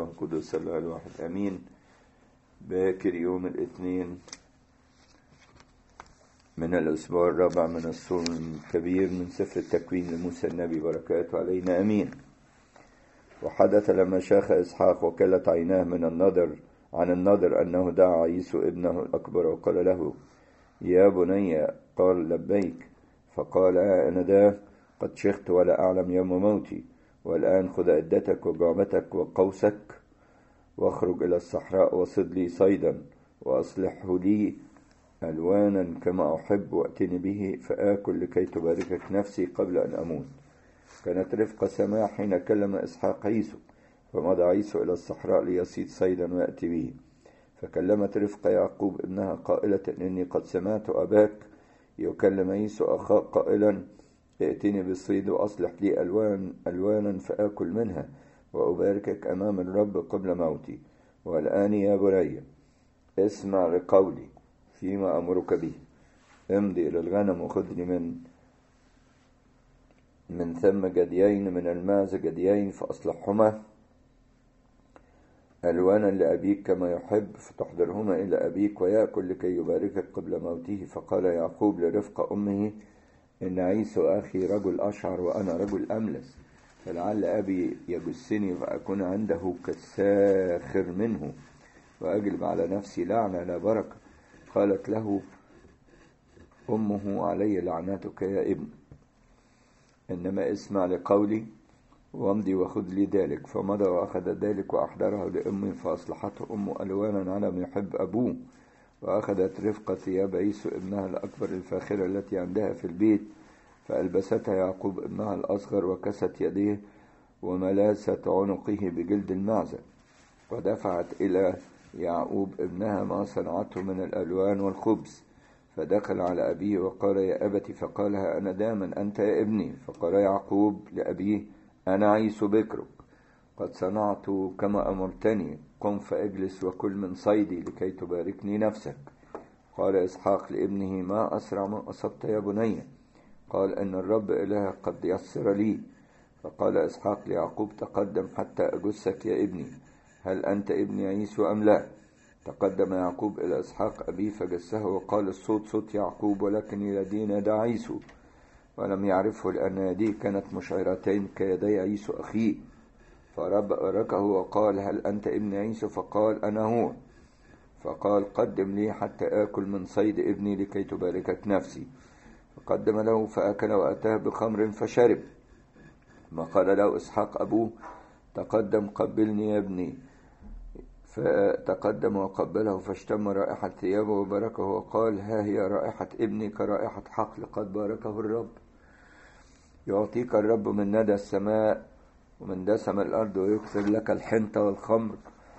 القدس الله الواحد أمين. باكر يوم الاثنين من الأسبوع الرابع من الصوم الكبير من سفر التكوين لموسى النبي، بركاته علينا أمين. وحدث لما شاخ إسحاق وكلت عيناه عن النضر أنه دعا عيسو ابنه الأكبر وقال له: يا بني. قال: لبيك. فقال: أنا ذا قد شخت ولا أعلم يوم موتي، والآن خذ عدتك وجعبتك وقوسك واخرج إلى الصحراء وصد لي صيدا وأصلحه لي ألوانا كما أحب، وأتني به فآكل لكي تباركك نفسي قبل أن أموت. كانت رفقة سماع حين كلم إسحاق عيسو، فمضى عيسو إلى الصحراء ليصيد صيدا ويأتي به. فكلمت رفقة يعقوب ابنها قائلة: إني قد سمعت أباك يكلم عيسو أخاك قائلا: ائتني بالصيد وأصلح لي ألوانا فآكل منها وأباركك أمام الرب قبل موتي. والآن يا بني، اسمع لقولي فيما أمرك به. امضي إلى الغنم وخذني من ثم جديين من الماعز جديين، فأصلحهما ألوانا لأبيك كما يحب، فتحضرهما إلى أبيك ويأكل لكي يباركك قبل موته. فقال يعقوب لرفقة أمه: إن عيسو أخي رجل أشعر وأنا رجل أملس، فلعل أبي يجسني فأكون عنده كالساخر منه وأجلب على نفسي لعنة لا بركة. قالت له أمه: علي لعنتك يا ابن، إنما اسمع لقولي وامضي وخذ لي ذلك. فمضى وأخذ ذلك وأحضره لأمه، فأصلحته أمه ألوانا على ما يحب أبوه. وأخذت رفقة ثياب عيسو ابنها الأكبر الفاخرة التي عندها في البيت، فألبستها يعقوب ابنها الأصغر، وكست يديه وملاست عنقه بجلد المعزة، ودفعت إلى يعقوب ابنها ما صنعته من الألوان والخبز. فدخل على أبيه وقال: يا أبت. فقال: ها أنا داما أنت يا ابني. فقال يعقوب لأبيه: أنا عيسو بكرك، قد صنعت كما أمرتني، قم فاجلس وكل من صيدي لكي تباركني نفسك. قال إسحاق لابنه: ما أسرع ما أصبت يا بني. قال: إن الرب إله قد يسر لي. فقال إسحاق ليعقوب: تقدم حتى أجسك يا ابني، هل أنت ابني عيسو أم لا؟ تقدم يعقوب إلى إسحاق أبيه فجسه، وقال: الصوت صوت يعقوب، ولكن يدينا دع عيسو. ولم يعرفه لأن يديه كانت مشعرتين كيدي عيسو أخيه. فركه وقال: هل أنت ابن عيسو؟ فقال: أنا هو. فقال: قدم لي حتى آكل من صيد ابني لكي تباركك نفسي. فقدم له فأكل وأتاه بخمر فشرب. ما قال له إسحاق أبوه: تقدم قبلني يا ابني. فتقدم وقبله، فاشتم رائحة ثيابه وباركه، وقال: ها هي رائحة ابني كرائحة حقل، قد باركه الرب. يعطيك الرب من ندى السماء ومن دسم الأرض، ويكثر لك الحنطة والخمر.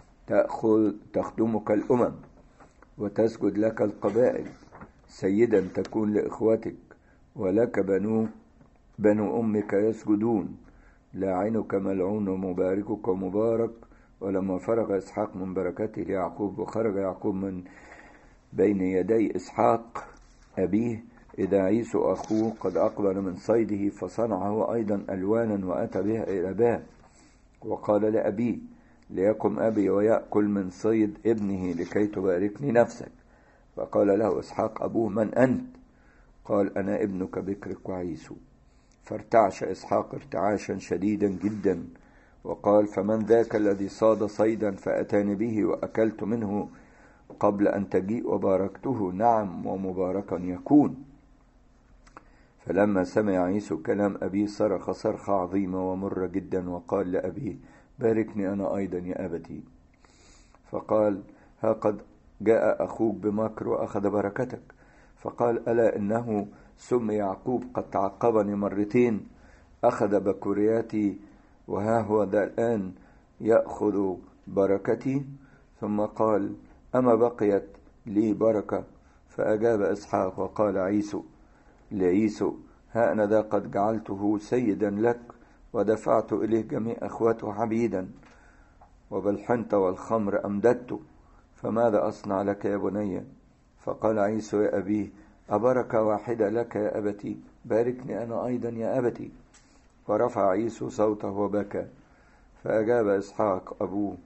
تخدمك الأمم وتسجد لك القبائل. سيدا تكون لإخوتك، ولك بنو أمك يسجدون. لاعنك ملعون ومباركك مبارك. ولما فرغ إسحاق من بركته ليعقوب وخرج يعقوب من بين يدي إسحاق أبيه، إذا عيسو أخوه قد أقبل من صيده، فصنعه أيضا ألوانا وأتى بها إلى أباه. وقال لأبيه: ليقم أبي ويأكل من صيد ابنه لكي تباركني نفسك. فقال له إسحاق أبوه: من أنت؟ قال: أنا ابنك بكرك وعيسو. فارتعش إسحاق ارتعاشا شديدا جدا، وقال: فمن ذاك الذي صاد صيدا فأتاني به وأكلت منه قبل أن تجيء وباركته؟ نعم، ومباركا يكون. فلما سمع عيسو كلام أبيه صرخ صرخة عظيمة ومرة جدا، وقال لأبيه: باركني أنا أيضا يا أبتي. فقال: ها قد جاء أخوك بمكر وأخذ بركتك. فقال: ألا إنه سمي يعقوب قد تعقبني مرتين، أخذ بكورياتي، وها هو ذا الآن يأخذ بركتي. ثم قال: أما بقيت لي بركة؟ فأجاب إسحاق وقال لعيسو: ها أنا ذا قد جعلته سيدا لك، ودفعت إليه جميع أخوته عبيدا، وبالحنطة والخمر أمددت، فماذا أصنع لك يا بني؟ فقال عيسو يا أبيه: أبركة واحدة لك يا أبتي، باركني أنا أيضا يا أبتي. فرفع عيسو صوته وبكى. فأجاب إسحاق أبوه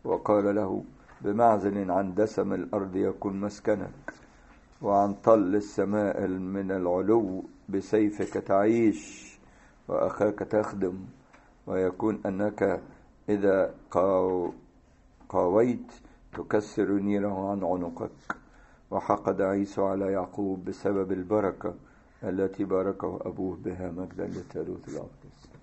وقال له: بمعزل عن دسم الأرض يكون مسكنك، وعن طل السماء من العلو بسيفك تعيش وأخاك تخدم، ويكون أنك إذا قاويت تكسر نيره عن عنقك. وحقد عيسو على يعقوب بسبب البركة التي باركه أبوه بها، مجدا للثالوث الأقدس.